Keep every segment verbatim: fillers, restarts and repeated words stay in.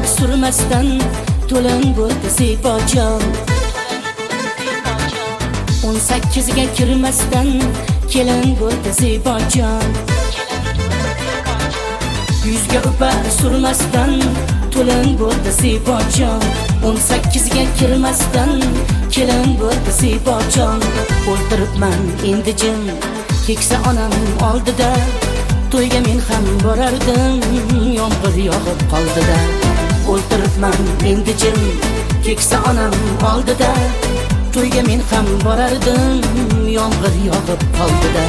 surmasdan to'lin bo'ldi Zibojon. o'n sakkizga kirmasdan kelin bo'ldi Zibojon. Yuzga upa surmasdan to'lin bo'ldi Zibojon. o'n sakkizga kirmasdan kelin bo'ldi Zibojon. O'ltiribman endi jim keksa onam oldida, to'yga men ham borardim, yomg'ir yog'ib qoldida. O'ltiribman endi jim keksa onam oldida, to'yga men ham borardim, yomg'ir yog'ib qoldida.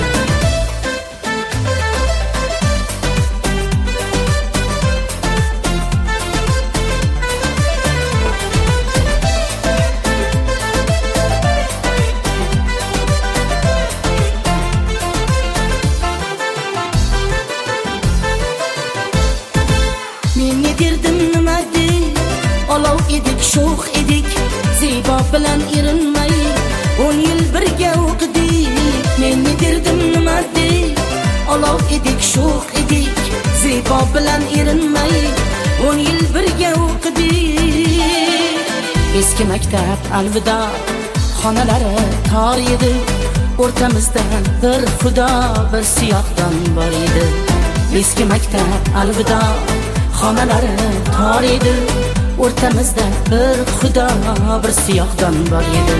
Men ne derdim nima de, olov edik, sho'x edik, Zibo bilan erinmay o'n yil birga o'qidik. Men ne derdim nima de, olov edik, sho'x edik, Zibo bilan erinmay o'n yil birga o'qidik. Eski maktab alvido, xonalari tor edi, o'rtamizda bir xudo, bir siyohdon bor edi. Eski maktab alvido, xonalari tor edi, o'rtamizda bir xudo, bir siyohdon bor edi.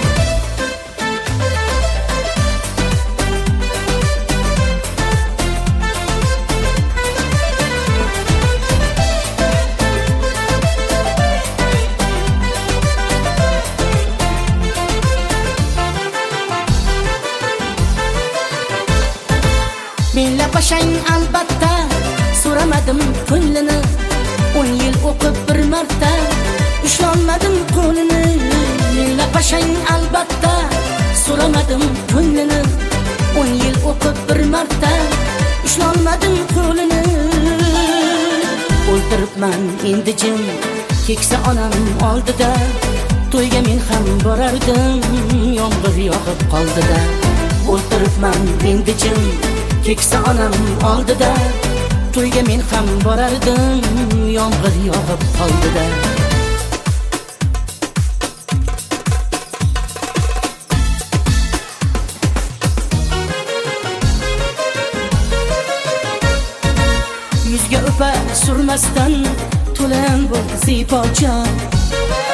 Men lapashang albatta so'ramadim ko'nglini, o'n yil o'qib bir marta ushlolmadim qo'lini. Men lapashang albatta so'ramadim ko'nglini, o'n yil o'qib bir marta ushlolmadim qo'lini. O'ltiribman endi jim keksa onam oldida, to'yga men ham borardim, yomg'ir yog'ib qoldida. O'ltiribman endi jim keksa onam oldida, to'yga men ham borardim, yomg'ir yog'ib qoldida. Yuzga upa surmasdan to'lin bo'ldi Zibojon.